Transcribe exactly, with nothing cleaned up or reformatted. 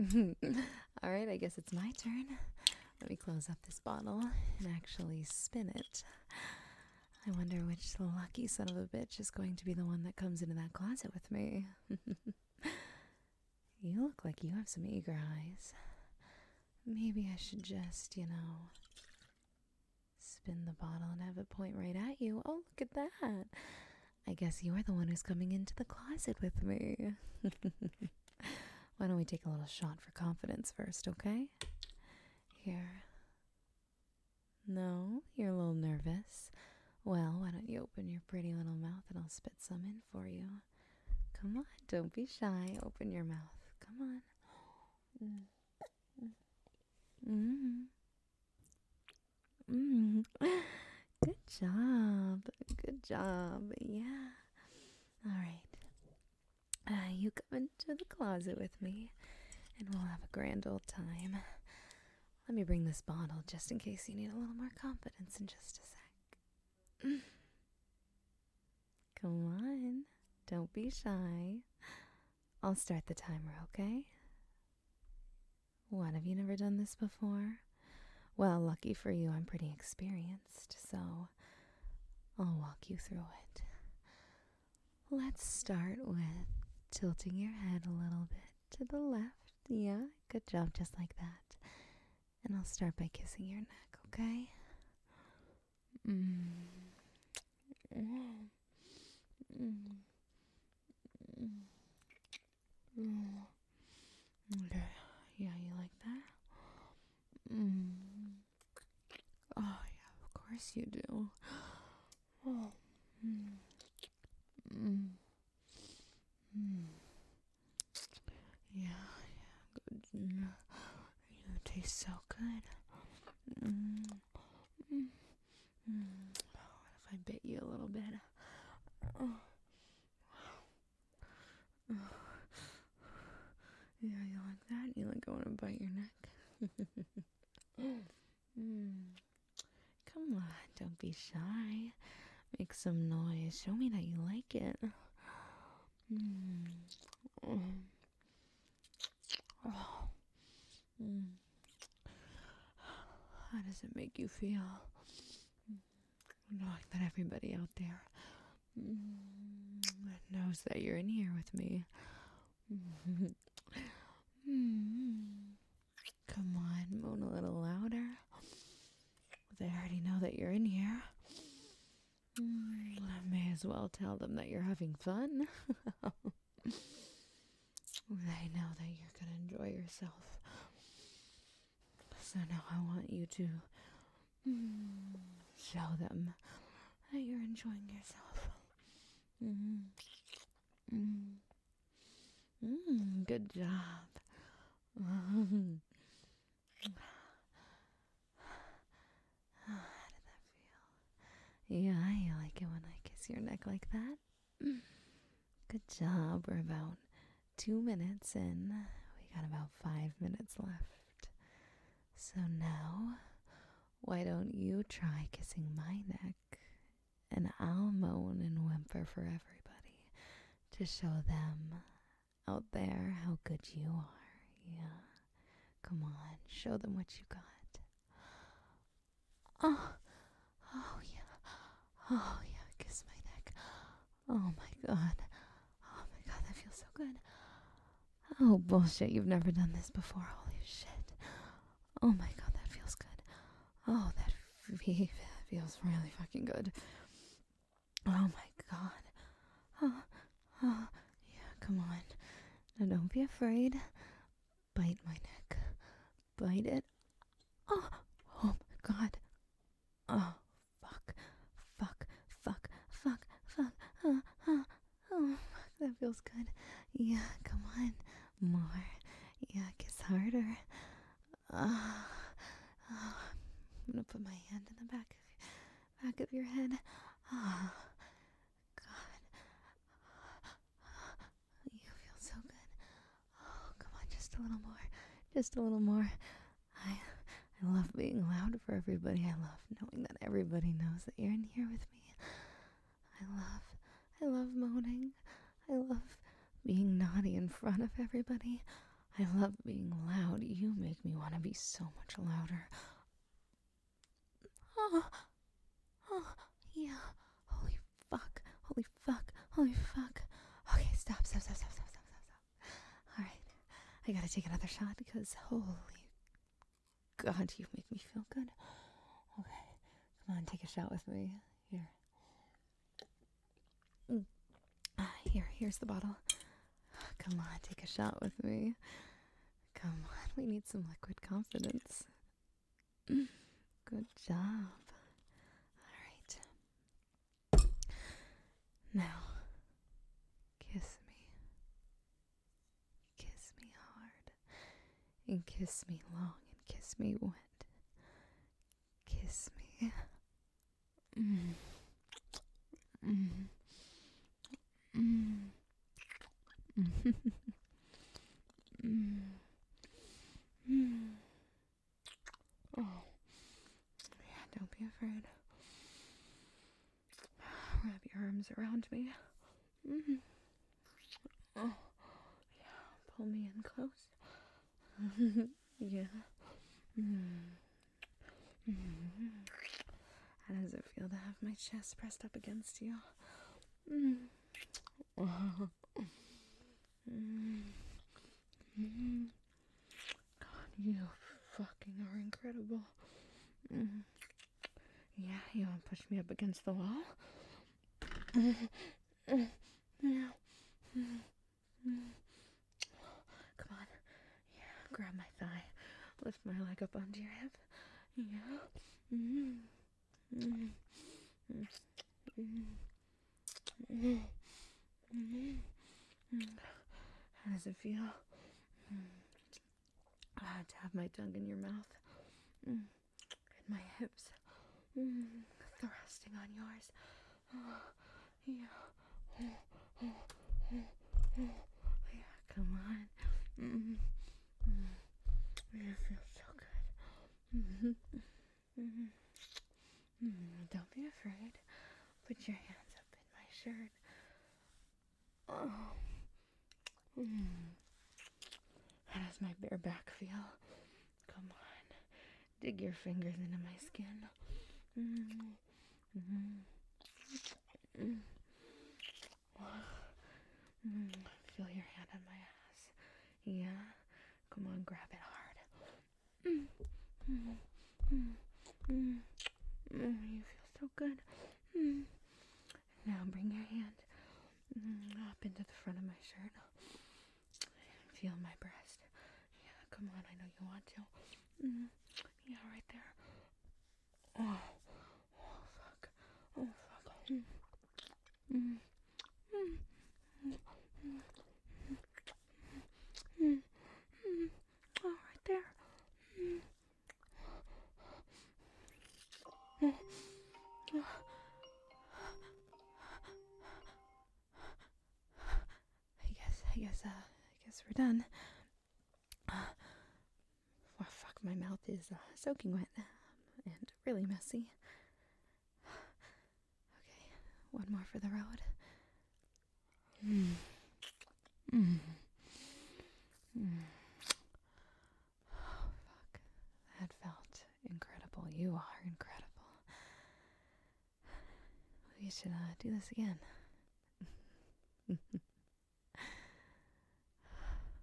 All right, I guess it's my turn. Let me close up this bottle and actually spin it. I wonder which lucky son of a bitch is going to be the one that comes into that closet with me. You look like you have some eager eyes. Maybe I should just, you know, spin the bottle and have it point right at you. Oh, look at that. I guess you're the one who's coming into the closet with me. Why don't we take a little shot for confidence first, okay? Here. No, you're a little nervous. Well, why don't you open your pretty little mouth and I'll spit some in for you. Come on, don't be shy. Open your mouth. Come on. Mm. Mm. Good job. Good job. Yeah. All right. Uh, you come into the closet with me and we'll have a grand old time. Let me bring this bottle just in case you need a little more confidence in just a sec. Come on. Don't be shy. I'll start the timer, okay? What, have you never done this before? Well, lucky for you, I'm pretty experienced, so I'll walk you through it. Let's start with tilting your head a little bit to the left. Yeah, good job, just like that. And I'll start by kissing your neck, okay? Mm. Mm. Mm. Mm. Okay, yeah, you like that? Mm. Oh, yeah, of course you do. Oh. Mm. Mm. Mm. Yeah, yeah, good. Mm. You taste so good. Mm. Mm. Mm. What if I bit you a little bit? Oh. Oh. Yeah, you like that? You like I want to bite your neck? Mm. Come on, don't be shy. Make some noise. Show me that you like it. Mm. Oh. Oh. Mm. How does it make you feel? Knowing that everybody out there mm, knows that you're in here with me. Mm. Come on, moan a little louder. They already know that you're in here. Mm. I may as well tell them that you're having fun. They know that you're going to enjoy yourself. So now I want you to mm, show them that you're enjoying yourself. Mm. Mm. Mm. Good job. Mm. How did that feel? Yeah, you like it when I kiss your neck like that? Mm. Good job. We're about two minutes in. We got about five minutes left. So now, why don't you try kissing my neck? And I'll moan and whimper for everybody to show them out there how good you are. Yeah. Come on, show them what you got. Oh, oh yeah. Oh yeah, kiss my neck. Oh my god. Oh my god, that feels so good. Oh bullshit, you've never done this before. Holy shit. Oh my god, that feels good. Oh, that f- feels really fucking good. Oh my god. Oh, oh, yeah, come on. Now don't be afraid. Bite my neck. Bite it. Oh, oh my god. Oh, fuck. Fuck. Fuck. Fuck. Fuck. Uh, uh, oh, fuck. That feels good. Yeah, come on. More. Yeah, kiss harder. Uh, oh, I'm gonna put my hand in the back of, back of your head. Oh, God. You feel so good. Oh, come on, just a little more. Just a little more. I I love being loud for everybody. I love knowing that everybody knows that you're in here with me. I love, I love moaning. I love being naughty in front of everybody. I love being loud. You make me want to be so much louder. Oh, oh, yeah. Holy fuck. Holy fuck. Holy fuck. Okay, stop, stop, stop, stop, stop, stop, stop, stop. Alright. I gotta take another shot because holy God, you make me feel good. Okay. Come on, take a shot with me. Here. Mm. Ah, here, here's the bottle. Come on, take a shot with me. Come on, we need some liquid confidence. Good job. Alright. Now, kiss me. Kiss me hard. And kiss me long and kiss me wet. Kiss me. Mm. Mm. Mm. Mm. Mm. Mm. Oh. Yeah, don't be afraid. Wrap your arms around me. Mm. Oh. Yeah, pull me in close. Yeah. Mm. Mm. How does it feel to have my chest pressed up against you? Mm. Oh. Mm. Mm. God, you fucking are incredible. Mm. Yeah, you want to push me up against the wall? Mm. Mm. Yeah. Mm. Mm. Come on. Yeah, grab my thigh. Lift my leg up onto your hip. Yeah. Mm. Mm. Mm. Mm. Mm. Mm. How does it feel? Mm. Ah, to have my tongue in your mouth. Mm. And my hips. Mm. Thrusting on yours. Oh, yeah. Oh, oh, oh, oh. Yeah, come on. Mm. Mm. It feels so good. Mm-hmm. Mm-hmm. Mm. Don't be afraid. Put your hands up in my shirt. Oh. Mm. How does my bare back feel? Come on. Dig your fingers into my skin. Mm. Mm-hmm. Mm. Mm. Feel your hand on my ass. Yeah. Come on, grab it hard. Mm. Mm. Mm. Mm. Mm. You feel so good. Mm. Now bring your hand mm, up into the front of my shirt. Feel my breast. Yeah, come on, I know you want to. Mm. Yeah, right there. Oh, oh fuck. Oh fuck. Mm. Mm. Mm. Mm. Mm. Mm. Oh, right there. Mm. Oh. Oh. I guess, I guess, uh, I guess we're done. Uh, oh, fuck, my mouth is uh, soaking wet and really messy. Okay, one more for the road. Mm. Mm. Mm. Oh, fuck. That felt incredible. You are incredible. We should uh, do this again.